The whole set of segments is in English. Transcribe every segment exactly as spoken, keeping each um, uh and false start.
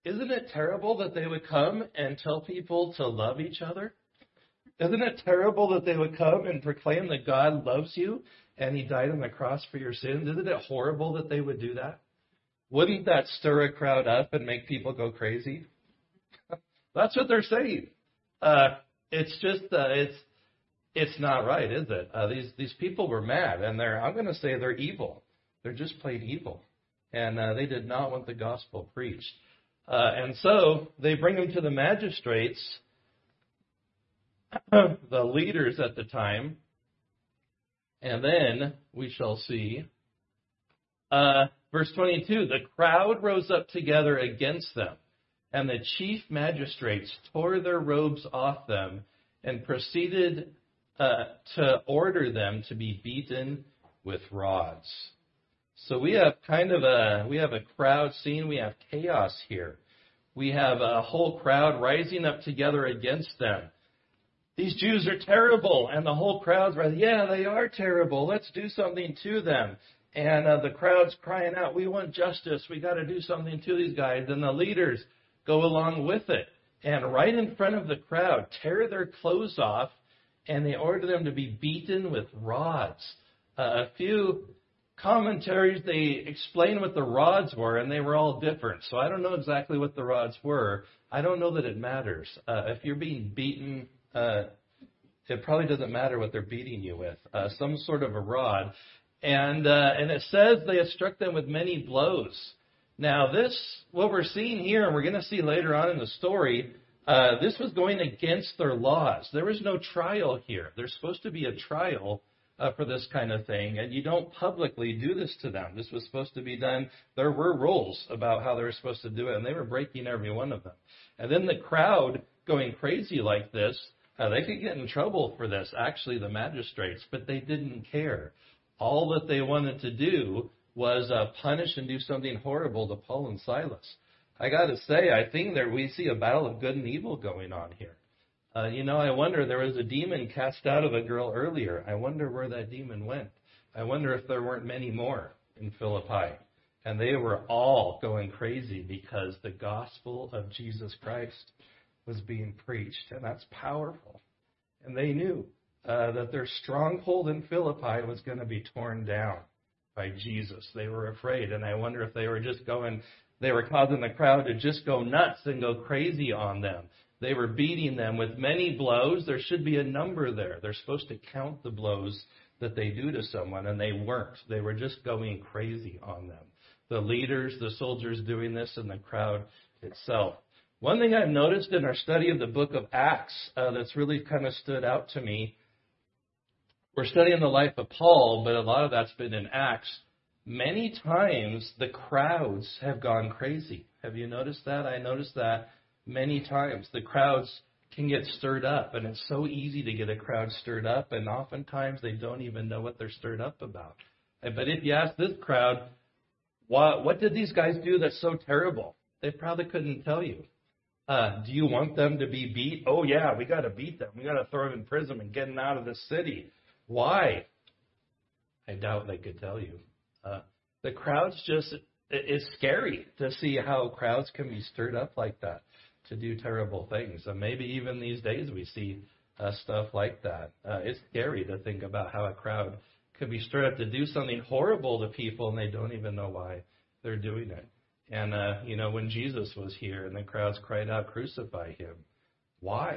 isn't it terrible that they would come and tell people to love each other? Isn't it terrible that they would come and proclaim that God loves you and he died on the cross for your sins? Isn't it horrible that they would do that? Wouldn't that stir a crowd up and make people go crazy? That's what they're saying. Uh, it's just, uh, it's it's not right, is it? Uh, these these people were mad, and they're, I'm going to say they're evil. They're just plain evil. And uh, they did not want the gospel preached. Uh, and so they bring him to the magistrates, the leaders at the time. And then we shall see, uh, verse twenty-two, the crowd rose up together against them, and the chief magistrates tore their robes off them and proceeded uh, to order them to be beaten with rods. So we have kind of a, we have a crowd scene. We have chaos here. We have a whole crowd rising up together against them. These Jews are terrible. And the whole crowd's right, yeah, they are terrible. Let's do something to them. And uh, the crowd's crying out, we want justice. We got to do something to these guys. And the leaders go along with it. And right in front of the crowd, tear their clothes off, and they order them to be beaten with rods. Uh, a few commentaries, they explain what the rods were, and they were all different. So I don't know exactly what the rods were. I don't know that it matters. Uh, if you're being beaten, uh, it probably doesn't matter what they're beating you with. Uh, some sort of a rod. And uh, and it says they had struck them with many blows. Now this, what we're seeing here, and we're going to see later on in the story, uh, this was going against their laws. There was no trial here. There's supposed to be a trial Uh, for this kind of thing, and you don't publicly do this to them. This was supposed to be done. There were rules about how they were supposed to do it, and they were breaking every one of them. And then the crowd going crazy like this, uh, they could get in trouble for this, actually, the magistrates, but they didn't care. All that they wanted to do was uh, punish and do something horrible to Paul and Silas. I got to say, I think that we see a battle of good and evil going on here. Uh, you know, I wonder, there was a demon cast out of a girl earlier. I wonder where that demon went. I wonder if there weren't many more in Philippi. And they were all going crazy because the gospel of Jesus Christ was being preached. And that's powerful. And they knew uh, that their stronghold in Philippi was going to be torn down by Jesus. They were afraid. And I wonder if they were just going, they were causing the crowd to just go nuts and go crazy on them. They were beating them with many blows. There should be a number there. They're supposed to count the blows that they do to someone, and they weren't. They were just going crazy on them. The leaders, the soldiers doing this, and the crowd itself. One thing I've noticed in our study of the book of Acts uh, that's really kind of stood out to me, we're studying the life of Paul, but a lot of that's been in Acts. Many times the crowds have gone crazy. Have you noticed that? I noticed that. Many times the crowds can get stirred up, and it's so easy to get a crowd stirred up, and oftentimes they don't even know what they're stirred up about. But if you ask this crowd, what, what did these guys do that's so terrible? They probably couldn't tell you. Uh, do you want them to be beat? Oh, yeah, we got to beat them. We got to throw them in prison and get them out of the city. Why? I doubt they could tell you. Uh, the crowds just, it's scary to see how crowds can be stirred up like that, to do terrible things. And maybe even these days we see uh, stuff like that. Uh, it's scary to think about how a crowd could be stirred up to do something horrible to people and they don't even know why they're doing it. And, uh, you know, when Jesus was here and the crowds cried out, crucify him. Why?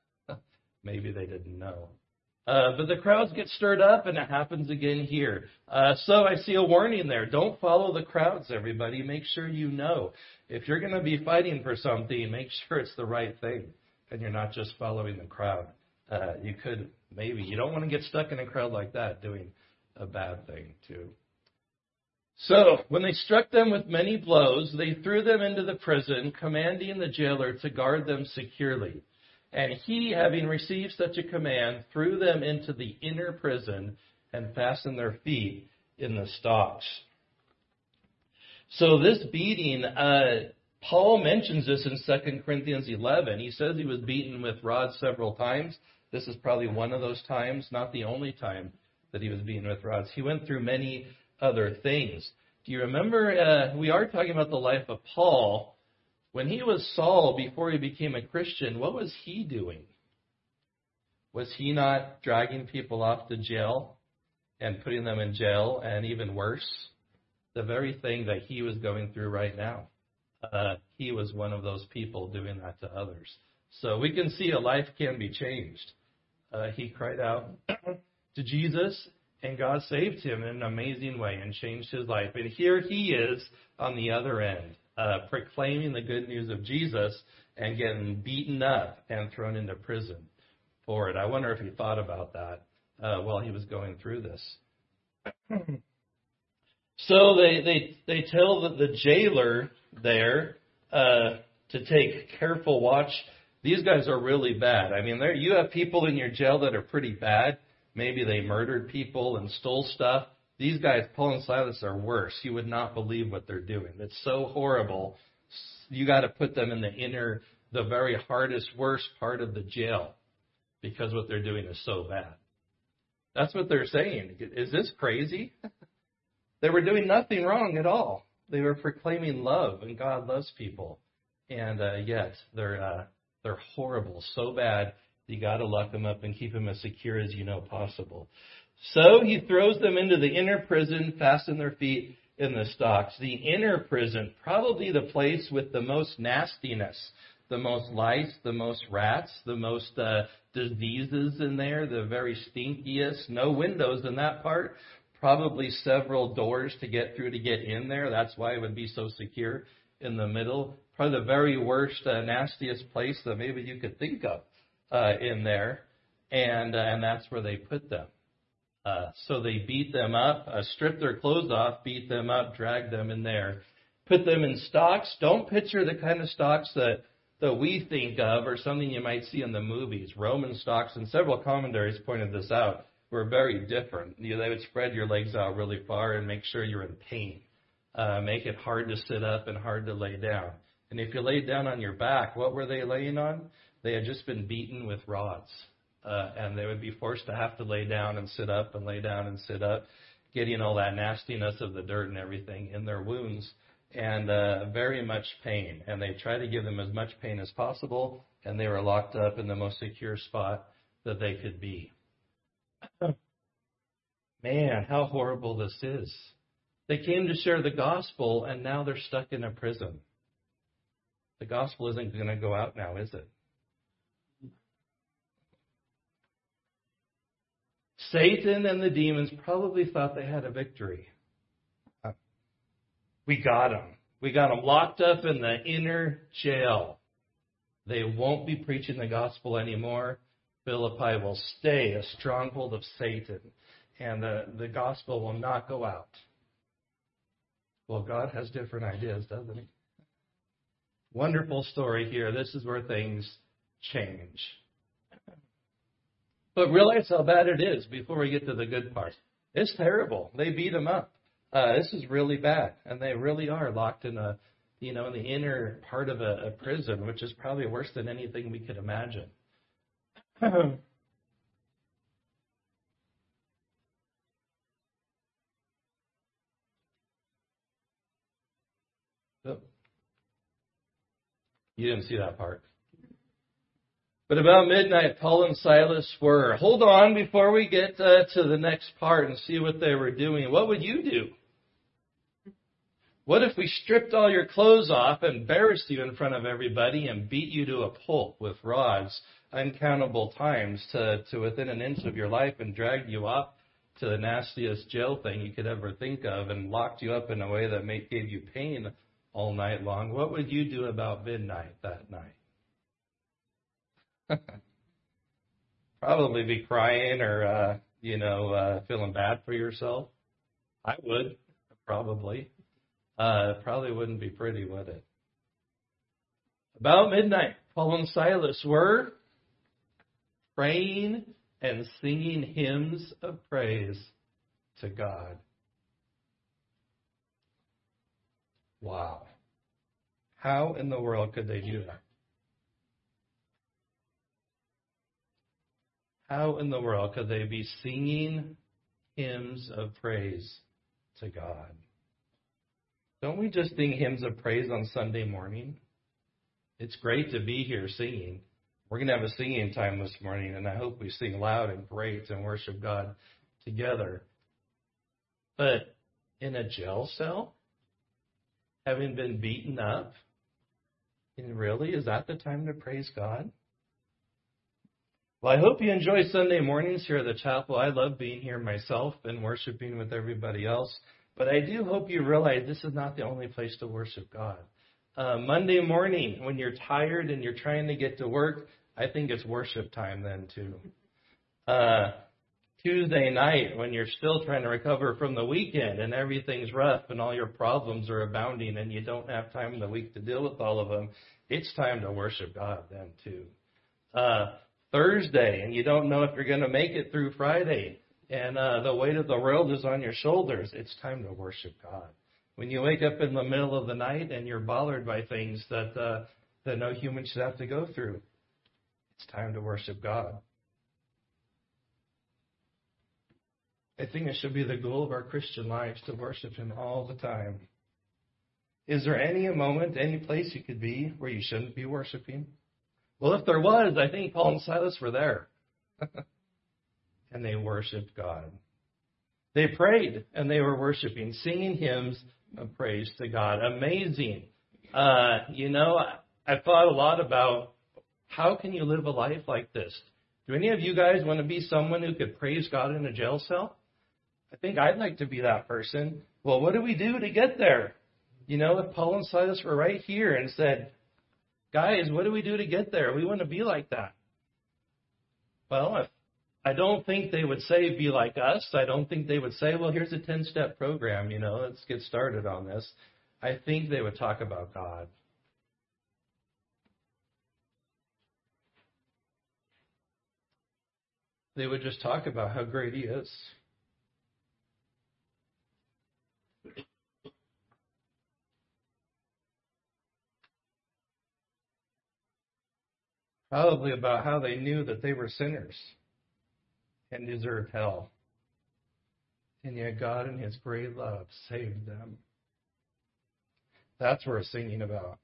Maybe they didn't know. Uh, but the crowds get stirred up, and it happens again here. Uh, so I see a warning there. Don't follow the crowds, everybody. Make sure you know. If you're going to be fighting for something, make sure it's the right thing, and you're not just following the crowd. Uh, you could, maybe, you don't want to get stuck in a crowd like that doing a bad thing, too. So when they struck them with many blows, they threw them into the prison, commanding the jailer to guard them securely. And he, having received such a command, threw them into the inner prison and fastened their feet in the stocks. So this beating, uh, Paul mentions this in Second Corinthians eleven. He says he was beaten with rods several times. This is probably one of those times, not the only time that he was beaten with rods. He went through many other things. Do you remember, uh, we are talking about the life of Paul, When he was Saul, before he became a Christian, what was he doing? Was he not dragging people off to jail and putting them in jail, and even worse, the very thing that he was going through right now? Uh, he was one of those people doing that to others. So we can see a life can be changed. Uh, he cried out to Jesus, and God saved him in an amazing way and changed his life. And here he is on the other end, uh, proclaiming the good news of Jesus and getting beaten up and thrown into prison for it. I wonder if he thought about that uh, while he was going through this. So they, they, they tell the, the jailer there uh, to take careful watch. These guys are really bad. I mean, there you have people in your jail that are pretty bad. Maybe they murdered people and stole stuff. These guys, Paul and Silas, are worse. You would not believe what they're doing. It's so horrible. You got to put them in the inner, the very hardest, worst part of the jail because what they're doing is so bad. That's what they're saying. Is this crazy? They were doing nothing wrong at all. They were proclaiming love, and God loves people. And uh, yet they're uh, they're horrible, so bad. You got to lock them up and keep them as secure as you know possible. So he throws them into the inner prison, fasten their feet in the stocks. The inner prison, probably the place with the most nastiness, the most lice, the most rats, the most uh, diseases in there, the very stinkiest. No windows in that part. Probably several doors to get through to get in there. That's why it would be so secure in the middle. Probably the very worst, uh, nastiest place that maybe you could think of uh, in there. And, uh, and that's where they put them. Uh, so they beat them up, uh, stripped their clothes off, beat them up, dragged them in there, put them in stocks. Don't picture the kind of stocks that, that we think of or something you might see in the movies. Roman stocks, and several commentaries pointed this out, were very different. You know, they would spread your legs out really far and make sure you're in pain. Uh, make it hard to sit up and hard to lay down. And if you laid down on your back, what were they laying on? They had just been beaten with rods. Uh, and they would be forced to have to lay down and sit up and lay down and sit up, getting all that nastiness of the dirt and everything in their wounds, and uh, very much pain. And they tried to give them as much pain as possible, and they were locked up in the most secure spot that they could be. Man, how horrible this is. They came to share the gospel, and now they're stuck in a prison. The gospel isn't going to go out now, is it? Satan and the demons probably thought they had a victory. We got them. We got them locked up in the inner jail. They won't be preaching the gospel anymore. Philippi will stay a stronghold of Satan, and the, the gospel will not go out. Well, God has different ideas, doesn't he? Wonderful story here. This is where things change. But realize how bad it is before we get to the good part. It's terrible. They beat them up. Uh, this is really bad, and they really are locked in a, you know, in the inner part of a, a prison, which is probably worse than anything we could imagine. Oh. You didn't see that part. But about midnight, Paul and Silas were. Hold on before we get uh, to the next part and see what they were doing. What would you do? What if we stripped all your clothes off, embarrassed you in front of everybody, and beat you to a pulp with rods uncountable times to, to within an inch of your life and dragged you off to the nastiest jail thing you could ever think of and locked you up in a way that made, gave you pain all night long? What would you do about midnight that night? Probably be crying or, uh, you know, uh, feeling bad for yourself. I would, probably. Uh, it probably wouldn't be pretty, would it? About midnight, Paul and Silas were praying and singing hymns of praise to God. Wow. How in the world could they do that? How in the world could they be singing hymns of praise to God? Don't we just sing hymns of praise on Sunday morning? It's great to be here singing. We're going to have a singing time this morning, and I hope we sing loud and great and worship God together. But in a jail cell, having been beaten up, and really, is that the time to praise God? Well, I hope you enjoy Sunday mornings here at the chapel. I love being here myself and worshiping with everybody else. But I do hope you realize this is not the only place to worship God. Uh, Monday morning, when you're tired and you're trying to get to work, I think it's worship time then too. Uh, Tuesday night, when you're still trying to recover from the weekend and everything's rough and all your problems are abounding and you don't have time in the week to deal with all of them, it's time to worship God then too. Uh, Thursday, and you don't know if you're going to make it through Friday, and uh, the weight of the world is on your shoulders, it's time to worship God. When you wake up in the middle of the night and you're bothered by things that uh, that no human should have to go through, it's time to worship God. I think it should be the goal of our Christian lives to worship Him all the time. Is there any moment, any place you could be where you shouldn't be worshiping? Well, if there was, I think Paul and Silas were there. And they worshiped God. They prayed and they were worshiping, singing hymns of praise to God. Amazing. Uh, you know, I thought a lot about how can you live a life like this? Do any of you guys want to be someone who could praise God in a jail cell? I think I'd like to be that person. Well, what do we do to get there? You know, if Paul and Silas were right here and said, guys, what do we do to get there? We want to be like that. Well, if, I don't think they would say be like us. I don't think they would say, well, here's a ten-step program, you know, let's get started on this. I think they would talk about God. They would just talk about how great He is. Probably about how they knew that they were sinners and deserved hell. And yet God in His great love saved them. That's what we're singing about.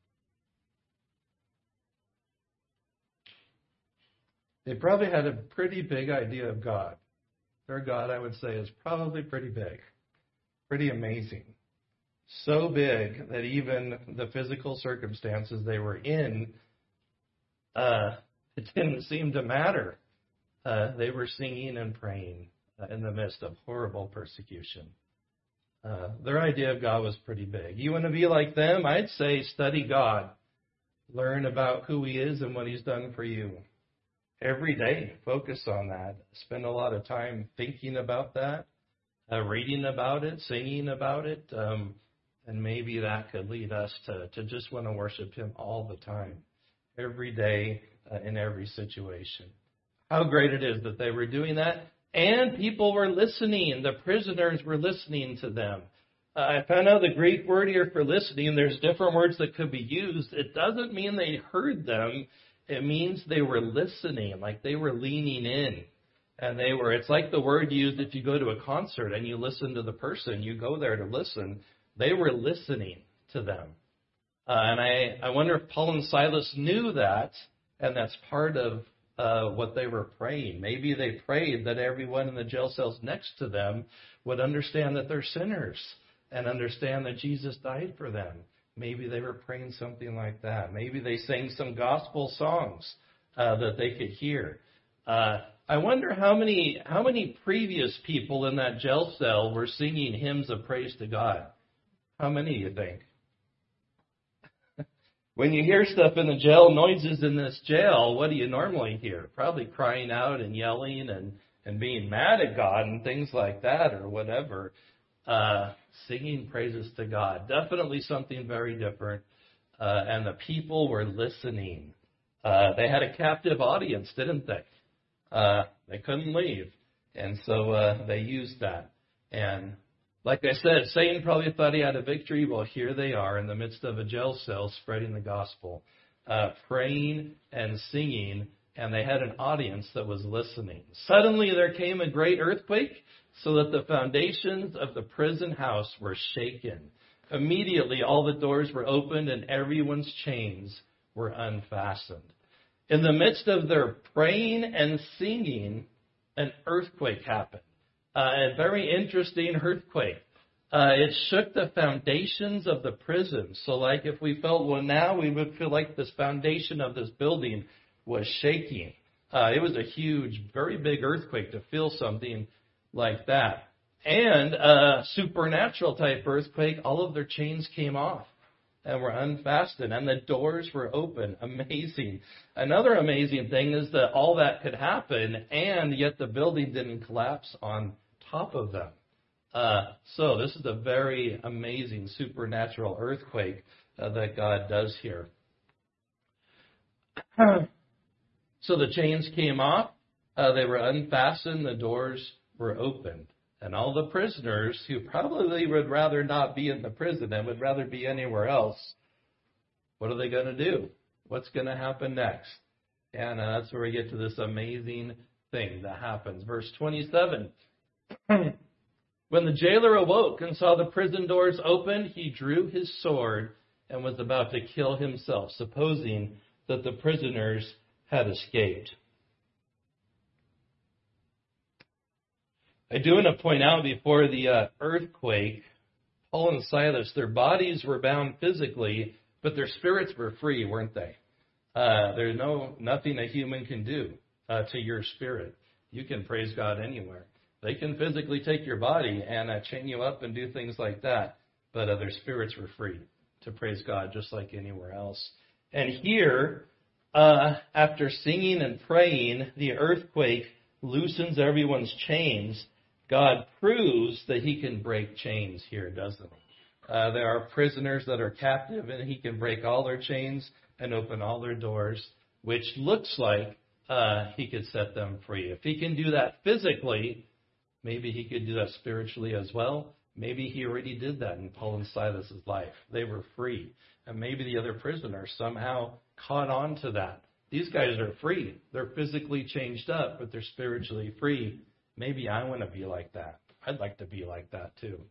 They probably had a pretty big idea of God. Their God, I would say, is probably pretty big. Pretty amazing. So big that even the physical circumstances they were in, uh, it didn't seem to matter. Uh, they were singing and praying uh, in the midst of horrible persecution. Uh, their idea of God was pretty big. You want to be like them? I'd say study God. Learn about who He is and what He's done for you. Every day, focus on that. Spend a lot of time thinking about that, uh, reading about it, singing about it, um, and maybe that could lead us to, to just want to worship Him all the time, every day, uh, in every situation. How great it is that they were doing that, and people were listening. The prisoners were listening to them. Uh, I found out the Greek word here for listening. There's different words that could be used. It doesn't mean they heard them. It means they were listening, like they were leaning in. And they were, it's like the word used if you go to a concert and you listen to the person, you go there to listen. They were listening to them. Uh, and I, I wonder if Paul and Silas knew that, and that's part of uh, what they were praying. Maybe they prayed that everyone in the jail cells next to them would understand that they're sinners and understand that Jesus died for them. Maybe they were praying something like that. Maybe they sang some gospel songs uh, that they could hear. Uh, I wonder how many how many previous people in that jail cell were singing hymns of praise to God. How many, you think? When you hear stuff in the jail, noises in this jail, what do you normally hear? Probably crying out and yelling and, and being mad at God and things like that or whatever. Uh, singing praises to God. Definitely something very different. Uh, and the people were listening. Uh, they had a captive audience, didn't they? Uh, they couldn't leave. And so uh, they used that. And like I said, Satan probably thought he had a victory. Well, here they are in the midst of a jail cell spreading the gospel, uh, praying and singing, and they had an audience that was listening. Suddenly there came a great earthquake, so that the foundations of the prison house were shaken. Immediately all the doors were opened and everyone's chains were unfastened. In the midst of their praying and singing, an earthquake happened. Uh, a very interesting earthquake. Uh, it shook the foundations of the prison. So like if we felt, well, now we would feel like this foundation of this building was shaking. Uh, it was a huge, very big earthquake to feel something like that. And a supernatural type earthquake, all of their chains came off and were unfastened, and the doors were open. Amazing. Another amazing thing is that all that could happen, and yet the building didn't collapse on top of them. Uh, so this is a very amazing supernatural earthquake uh, that God does here. So the chains came off, uh, they were unfastened, the doors were opened. And all the prisoners who probably would rather not be in the prison and would rather be anywhere else, what are they going to do? What's going to happen next? And uh, that's where we get to this amazing thing that happens. Verse twenty-seven. When the jailer awoke and saw the prison doors open, he drew his sword and was about to kill himself, supposing that the prisoners had escaped. I do want to point out before the uh, earthquake, Paul and Silas, their bodies were bound physically, but their spirits were free, weren't they? Uh, there's no nothing a human can do uh, to your spirit. You can praise God anywhere. They can physically take your body and uh, chain you up and do things like that, but uh, their spirits were free to praise God just like anywhere else. And here, uh, after singing and praying, the earthquake loosens everyone's chains. God proves that he can break chains here, doesn't he? Uh, there are prisoners that are captive, and he can break all their chains and open all their doors, which looks like uh, he could set them free. If he can do that physically, maybe he could do that spiritually as well. Maybe he already did that in Paul and Silas' life. They were free. And maybe the other prisoners somehow caught on to that. These guys are free. They're physically changed up, but they're spiritually free. Maybe I want to be like that. I'd like to be like that too.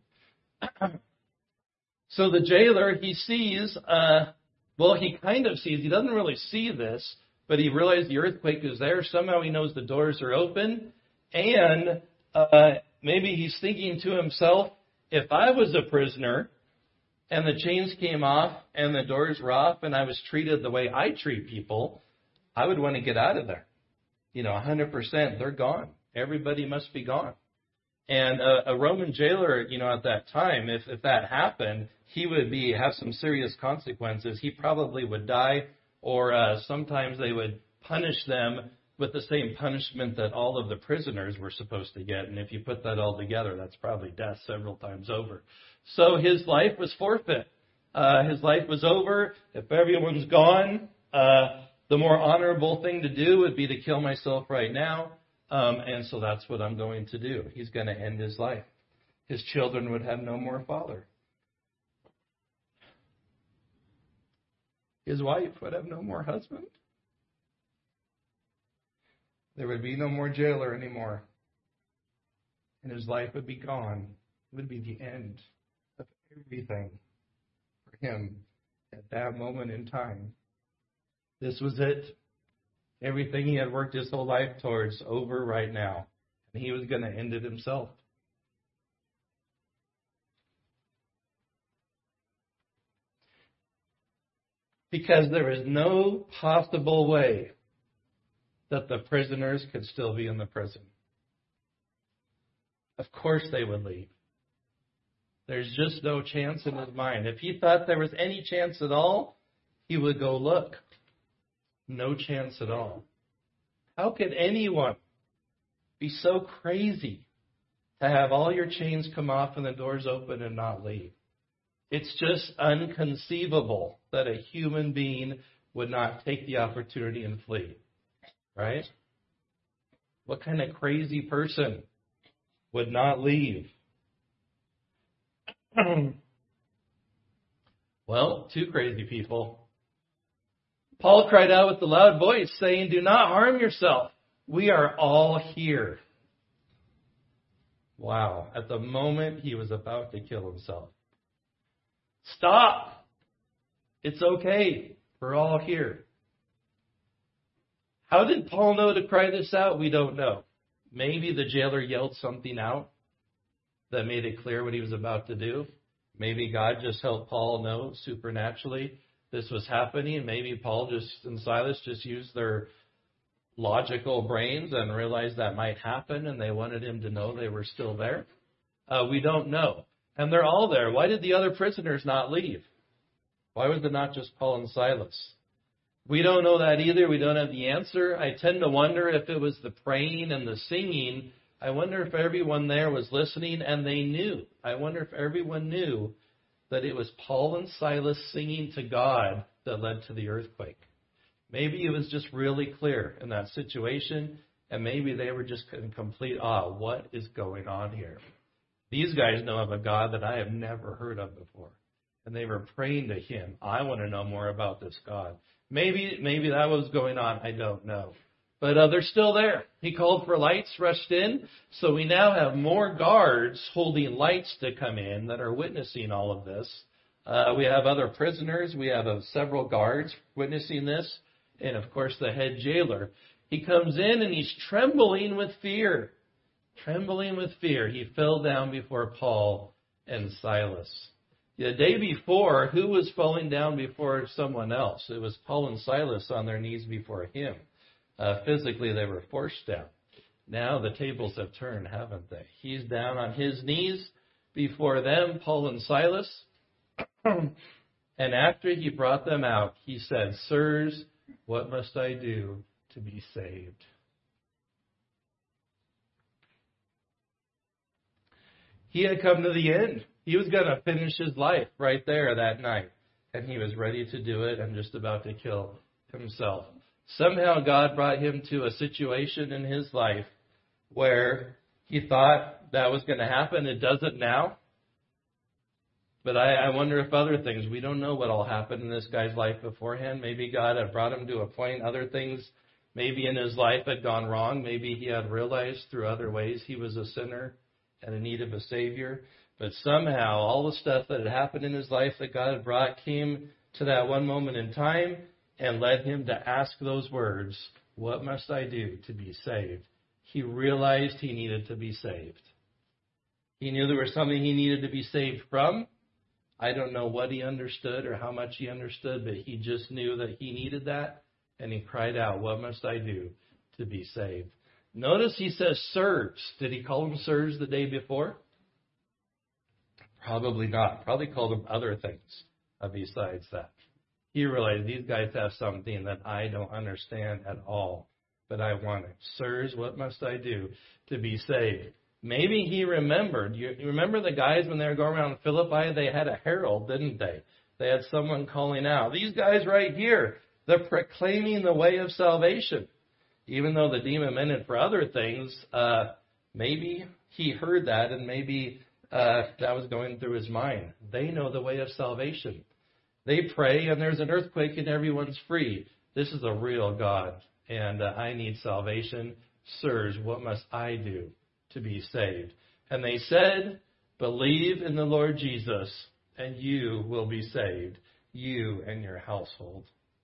So the jailer, he sees, uh, well, he kind of sees, he doesn't really see this, but he realized the earthquake is there. Somehow he knows the doors are open. And uh, maybe he's thinking to himself, if I was a prisoner and the chains came off and the doors were off and I was treated the way I treat people, I would want to get out of there. You know, one hundred percent, they're gone. Everybody must be gone. And a, a Roman jailer, you know, at that time, if, if that happened, he would be have some serious consequences. He probably would die, or uh, sometimes they would punish them with the same punishment that all of the prisoners were supposed to get. And if you put that all together, that's probably death several times over. So his life was forfeit. Uh, his life was over. If everyone's gone, uh, the more honorable thing to do would be to kill myself right now. Um, and so that's what I'm going to do. He's going to end his life. His children would have no more father. His wife would have no more husband. There would be no more jailer anymore. And his life would be gone. It would be the end of everything for him at that moment in time. This was it. Everything he had worked his whole life towards over right now. And he was going to end it himself. Because there is no possible way that the prisoners could still be in the prison. Of course they would leave. There's just no chance in his mind. If he thought there was any chance at all, he would go look. No chance at all. How could anyone be so crazy to have all your chains come off and the doors open and not leave? It's just inconceivable that a human being would not take the opportunity and flee. Right? What kind of crazy person would not leave? Well, two crazy people. Paul cried out with a loud voice, saying, "Do not harm yourself. We are all here." Wow. At the moment he was about to kill himself. Stop. It's okay. We're all here. How did Paul know to cry this out? We don't know. Maybe the jailer yelled something out that made it clear what he was about to do. Maybe God just helped Paul know supernaturally this was happening. Maybe Paul just and Silas just used their logical brains and realized that might happen, and they wanted him to know they were still there. Uh, we don't know. And they're all there. Why did the other prisoners not leave? Why was it not just Paul and Silas? We don't know that either. We don't have the answer. I tend to wonder if it was the praying and the singing. I wonder if everyone there was listening and they knew. I wonder if everyone knew that it was Paul and Silas singing to God that led to the earthquake. Maybe it was just really clear in that situation, and maybe they were just in complete awe. What is going on here? These guys know of a God that I have never heard of before, and they were praying to him. I want to know more about this God. Maybe maybe that was going on. I don't know. But uh, they're still there. He called for lights, rushed in. So we now have more guards holding lights to come in that are witnessing all of this. Uh, we have other prisoners. We have uh, several guards witnessing this. And, of course, the head jailer. He comes in and he's trembling with fear. Trembling with fear. He fell down before Paul and Silas. The day before, who was falling down before someone else? It was Paul and Silas on their knees before him. Uh, physically, they were forced down. Now the tables have turned, haven't they? He's down on his knees before them, Paul and Silas. And after he brought them out, he said, "Sirs, what must I do to be saved?" He had come to the end. He was going to finish his life right there that night. And he was ready to do it and just about to kill himself. Somehow God brought him to a situation in his life where he thought that was going to happen. It doesn't now. But I, I wonder if other things, we don't know what all happened in this guy's life beforehand. Maybe God had brought him to a point. Other things maybe in his life had gone wrong. Maybe he had realized through other ways he was a sinner and in need of a Savior. But somehow all the stuff that had happened in his life that God had brought came to that one moment in time and led him to ask those words, "What must I do to be saved?" He realized he needed to be saved. He knew there was something he needed to be saved from. I don't know what he understood or how much he understood, but he just knew that he needed that, and he cried out, "What must I do to be saved?" Notice he says sirs. Did he call them sirs the day before? Probably not. Probably called them other things besides that. He realized these guys have something that I don't understand at all, but I want it. Sirs, what must I do to be saved? Maybe he remembered. You remember the guys when they were going around Philippi? They had a herald, didn't they? They had someone calling out. These guys right here, they're proclaiming the way of salvation. Even though the demon meant it for other things, uh, maybe he heard that and maybe uh, that was going through his mind. They know the way of salvation. They pray and there's an earthquake and everyone's free. This is a real God and uh, I need salvation. Sirs, what must I do to be saved? And they said, "Believe in the Lord Jesus and you will be saved, you and your household."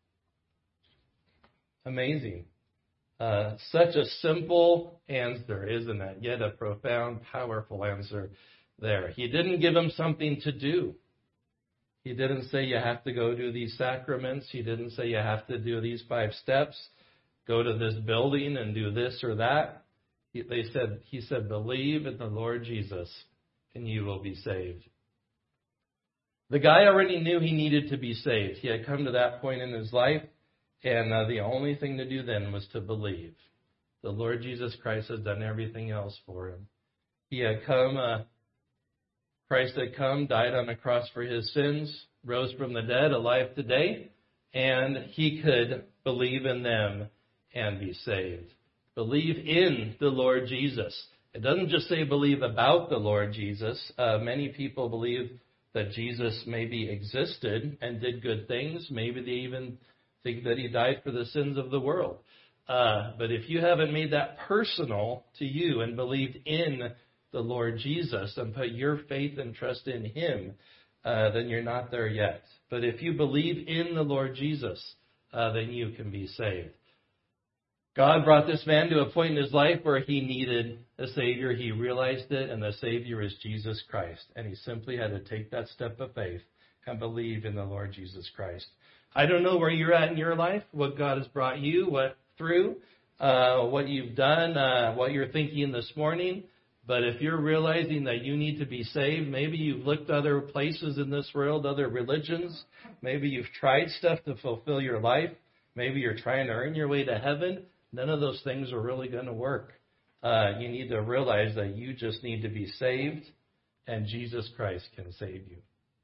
Amazing. Uh, such a simple answer, isn't it? Yet a profound, powerful answer there. He didn't give them something to do. He didn't say you have to go do these sacraments. He didn't say you have to do these five steps, go to this building and do this or that. He, they said, he said, "Believe in the Lord Jesus and you will be saved." The guy already knew he needed to be saved. He had come to that point in his life. And uh, the only thing to do then was to believe. The Lord Jesus Christ has done everything else for him. He had come, uh, Christ had come, died on the cross for his sins, rose from the dead, alive today, and he could believe in them and be saved. Believe in the Lord Jesus. It doesn't just say believe about the Lord Jesus. Uh, many people believe that Jesus maybe existed and did good things. Maybe they even think that he died for the sins of the world. Uh, but if you haven't made that personal to you and believed in the Lord Jesus and put your faith and trust in him, uh, then you're not there yet. But if you believe in the Lord Jesus, uh, then you can be saved. God brought this man to a point in his life where he needed a Savior. He realized it, and the Savior is Jesus Christ. And he simply had to take that step of faith and believe in the Lord Jesus Christ. I don't know where you're at in your life, what God has brought you, what through, uh, what you've done, uh, what you're thinking this morning. But if you're realizing that you need to be saved, maybe you've looked other places in this world, other religions. Maybe you've tried stuff to fulfill your life. Maybe you're trying to earn your way to heaven. None of those things are really going to work. Uh, you need to realize that you just need to be saved, and Jesus Christ can save you.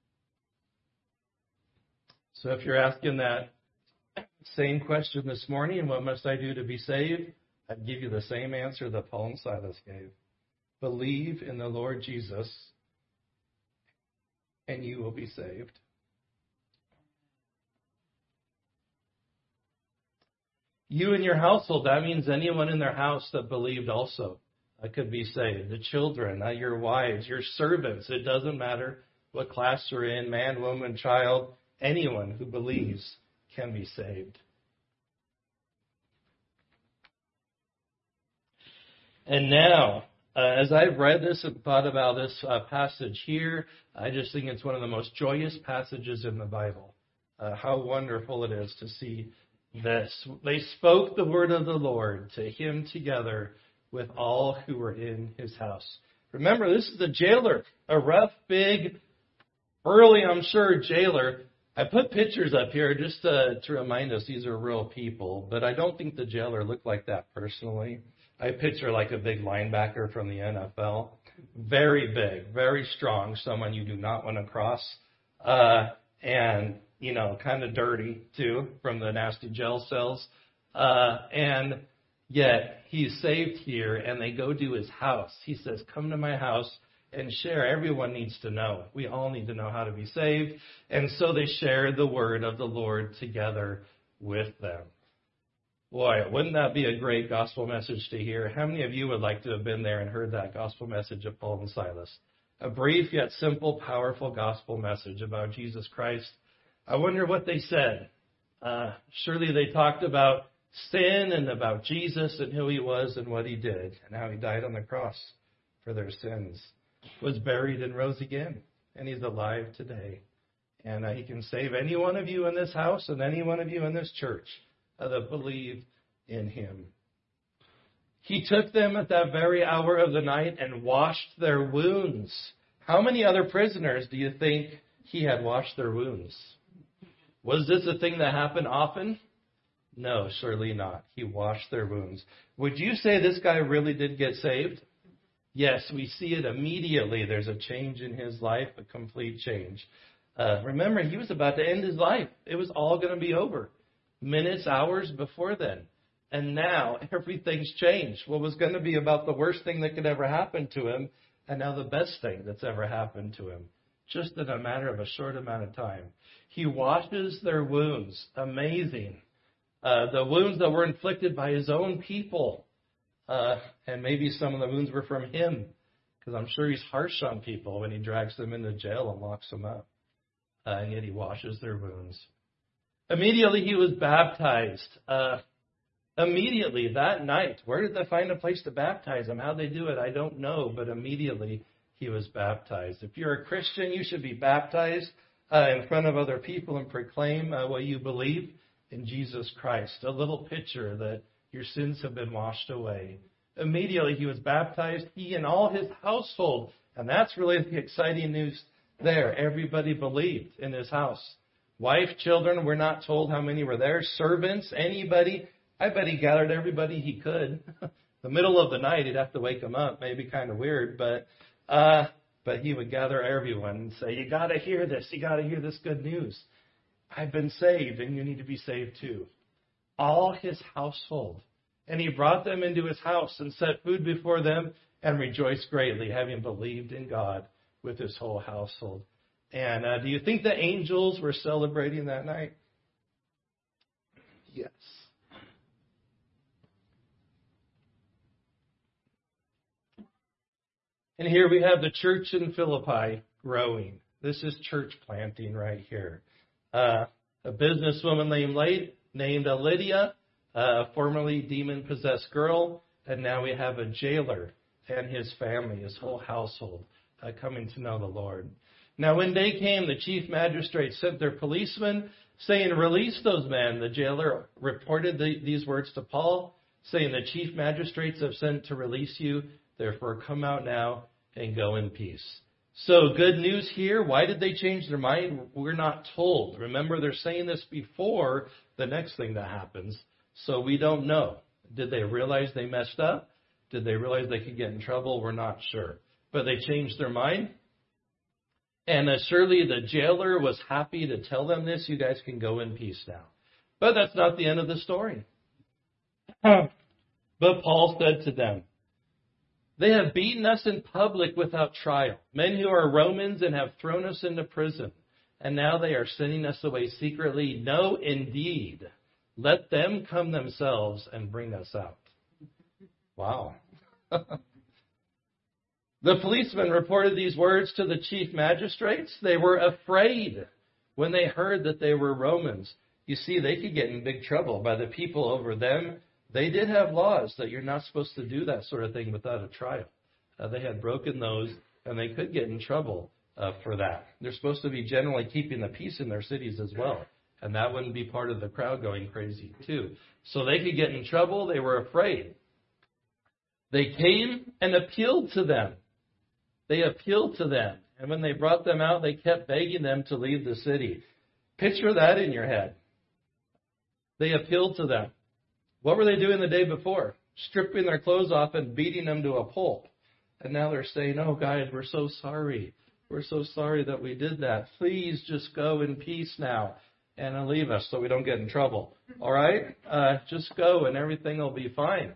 So if you're asking that same question this morning, what must I do to be saved? I'd give you the same answer that Paul and Silas gave. Believe in the Lord Jesus, and you will be saved. You and your household, that means anyone in their house that believed also uh, could be saved. The children, uh, your wives, your servants, it doesn't matter what class you're in, man, woman, child, anyone who believes can be saved. And now, uh, as I've read this and thought about this uh, passage here, I just think it's one of the most joyous passages in the Bible. Uh, how wonderful it is to see this. They spoke the word of the Lord to him together with all who were in his house. Remember, this is a jailer, a rough, big, burly, I'm sure, jailer. I put pictures up here just to, to remind us these are real people, but I don't think the jailer looked like that personally. I picture like a big linebacker from the N F L. Very big, very strong, someone you do not want to cross. Uh, and, you know, kind of dirty, too, from the nasty jail cells. Uh, and yet he's saved here, and they go to his house. He says, come to my house and share. Everyone needs to know. We all need to know how to be saved. And so they share the word of the Lord together with them. Boy, wouldn't that be a great gospel message to hear? How many of you would like to have been there and heard that gospel message of Paul and Silas? A brief yet simple, powerful gospel message about Jesus Christ. I wonder what they said. Uh, surely they talked about sin and about Jesus and who he was and what he did and how he died on the cross for their sins, was buried and rose again, and he's alive today. And uh, he can save any one of you in this house and any one of you in this church uh, that believe in him. He took them at that very hour of the night and washed their wounds. How many other prisoners do you think he had washed their wounds? Was this a thing that happened often? No, surely not. He washed their wounds. Would you say this guy really did get saved? Yes, we see it immediately. There's a change in his life, a complete change. Uh, remember, he was about to end his life. It was all going to be over. Minutes, hours before then. And now everything's changed. What was going to be about the worst thing that could ever happen to him, and now the best thing that's ever happened to him. Just in a matter of a short amount of time. He washes their wounds. Amazing. Uh, the wounds that were inflicted by his own people. Uh, and maybe some of the wounds were from him. Because I'm sure he's harsh on people when he drags them into jail and locks them up. Uh, and yet he washes their wounds. Immediately he was baptized. Uh, immediately that night. Where did they find a place to baptize him? How'd they do it? I don't know. But immediately he was baptized. If you're a Christian, you should be baptized uh, in front of other people and proclaim uh, what you believe in Jesus Christ. A little picture that your sins have been washed away. Immediately he was baptized, he and all his household. And that's really the exciting news there. Everybody believed in his house. Wife, children, we're not told how many were there. Servants, anybody. I bet he gathered everybody he could. The middle of the night, he'd have to wake them up. Maybe kind of weird, but uh, but he would gather everyone and say, you got to hear this. You got to hear this good news. I've been saved, and you need to be saved too. All his household. And he brought them into his house and set food before them and rejoiced greatly, having believed in God with his whole household. And uh, do you think the angels were celebrating that night? Yes. And here we have the church in Philippi growing. This is church planting right here. Uh, a businesswoman named, named Lydia, a formerly demon-possessed girl, and now we have a jailer and his family, his whole household, uh, coming to know the Lord. Now when day came, the chief magistrate sent their policemen, saying, "Release those men." The jailer reported the, these words to Paul, saying, "The chief magistrates have sent to release you. Therefore come out now and go in peace." So good news here. Why did they change their mind? We're not told. Remember, they're saying this before the next thing that happens. So we don't know. Did they realize they messed up? Did they realize they could get in trouble? We're not sure. But they changed their mind. And uh, surely the jailer was happy to tell them this. You guys can go in peace now. But that's not the end of the story. But Paul said to them, "They have beaten us in public without trial, men who are Romans, and have thrown us into prison. And now they are sending us away secretly. No, indeed. Let them come themselves and bring us out." Wow. The policemen reported these words to the chief magistrates. They were afraid when they heard that they were Romans. You see, they could get in big trouble by the people over them. They did have laws that you're not supposed to do that sort of thing without a trial. Uh, they had broken those, and they could get in trouble uh, for that. They're supposed to be generally keeping the peace in their cities as well, and that wouldn't be part of the crowd going crazy too. So they could get in trouble. They were afraid. They came and appealed to them. They appealed to them. And when they brought them out, they kept begging them to leave the city. Picture that in your head. They appealed to them. What were they doing the day before? Stripping their clothes off and beating them to a pulp. And now they're saying, "Oh, guys, we're so sorry. We're so sorry that we did that. Please just go in peace now and leave us so we don't get in trouble. All right? Uh, just go and everything will be fine."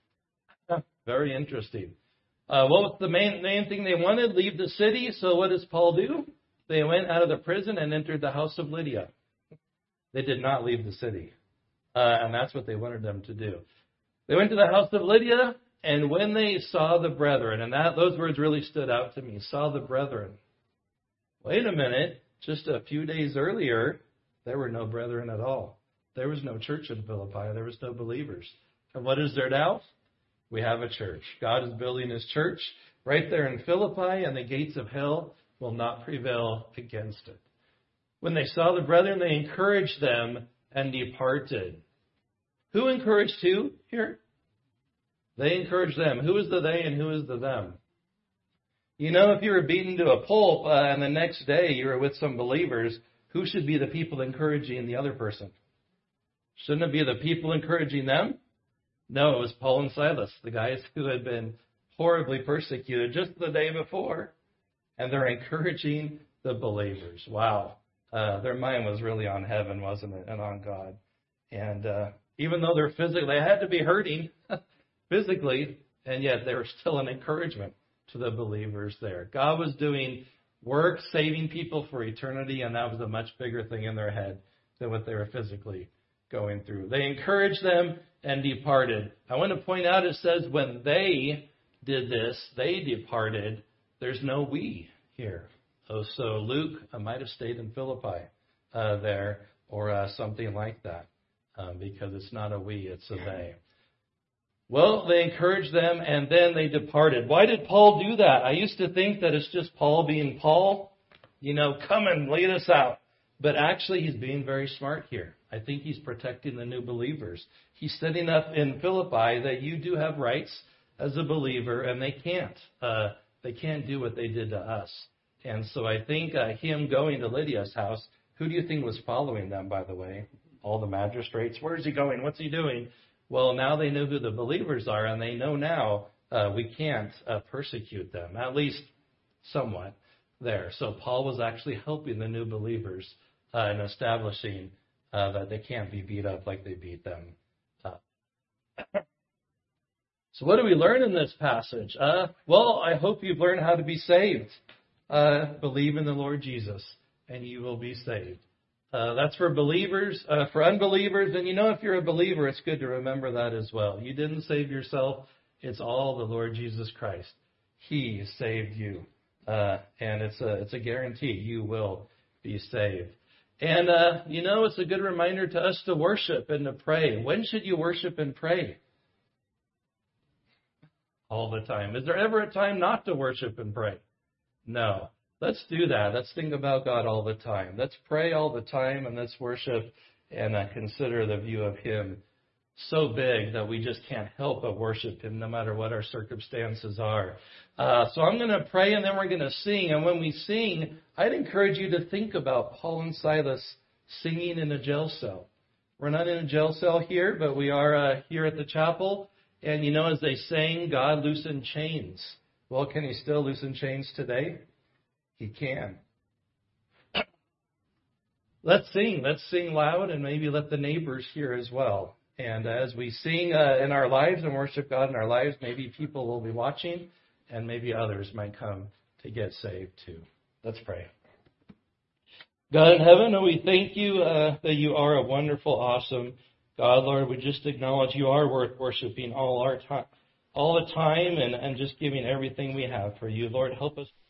Very interesting. Uh, what was the main, main thing they wanted? Leave the city. So what does Paul do? They went out of the prison and entered the house of Lydia. They did not leave the city. Uh, and that's what they wanted them to do. They went to the house of Lydia, and when they saw the brethren, and that those words really stood out to me, saw the brethren. Wait a minute. Just a few days earlier, there were no brethren at all. There was no church in Philippi. There was no believers. And what is there now? We have a church. God is building his church right there in Philippi, and the gates of hell will not prevail against it. When they saw the brethren, they encouraged them and departed. Who encouraged who here? They encouraged them. Who is the they and who is the them? You know, if you were beaten to a pulp uh, and the next day you were with some believers, who should be the people encouraging the other person? Shouldn't it be the people encouraging them? No, it was Paul and Silas, the guys who had been horribly persecuted just the day before. And they're encouraging the believers. Wow. Uh, their mind was really on heaven, wasn't it? And on God. And uh, even though they're physically, they had to be hurting physically, and yet they were still an encouragement to the believers there. God was doing work, saving people for eternity, and that was a much bigger thing in their head than what they were physically going through. They encouraged them and departed. I want to point out, it says when they did this, they departed. There's no we here. Oh, so Luke uh, might have stayed in Philippi uh, there or uh, something like that um, because it's not a we, it's a they. Well, they encouraged them and then they departed. Why did Paul do that? I used to think that it's just Paul being Paul, you know, come and lead us out. But actually, he's being very smart here. I think he's protecting the new believers. He's setting up in Philippi that you do have rights as a believer, and they can't. Uh, they can't do what they did to us. And so I think uh, him going to Lydia's house, who do you think was following them, by the way? All the magistrates. Where's he going? What's he doing? Well, now they know who the believers are, and they know now uh, we can't uh, persecute them, at least somewhat there. So Paul was actually helping the new believers uh, in establishing uh, that they can't be beat up like they beat them up. So what do we learn in this passage? Uh, well, I hope you've learned how to be saved. Uh, believe in the Lord Jesus, and you will be saved. Uh, that's for believers. Uh, for unbelievers, and you know, if you're a believer, it's good to remember that as well. You didn't save yourself. It's all the Lord Jesus Christ. He saved you. Uh, and it's a, it's a guarantee you will be saved. And, uh, you know, it's a good reminder to us to worship and to pray. When should you worship and pray? All the time. Is there ever a time not to worship and pray? No. Let's do that. Let's think about God all the time. Let's pray all the time, and let's worship and uh, consider the view of Him so big that we just can't help but worship Him no matter what our circumstances are. Uh, so I'm going to pray, and then we're going to sing. And when we sing, I'd encourage you to think about Paul and Silas singing in a jail cell. We're not in a jail cell here, but we are uh, here at the chapel. And, you know, as they sang, God loosened chains. Well, can He still loosen chains today? He can. Let's sing. Let's sing loud, and maybe let the neighbors hear as well. And as we sing uh, in our lives and worship God in our lives, maybe people will be watching, and maybe others might come to get saved too. Let's pray. God in heaven, oh, we thank you uh, that you are a wonderful, awesome God, Lord. We just acknowledge you are worth worshiping all our time, all the time, and, and just giving everything we have for you. Lord, help us.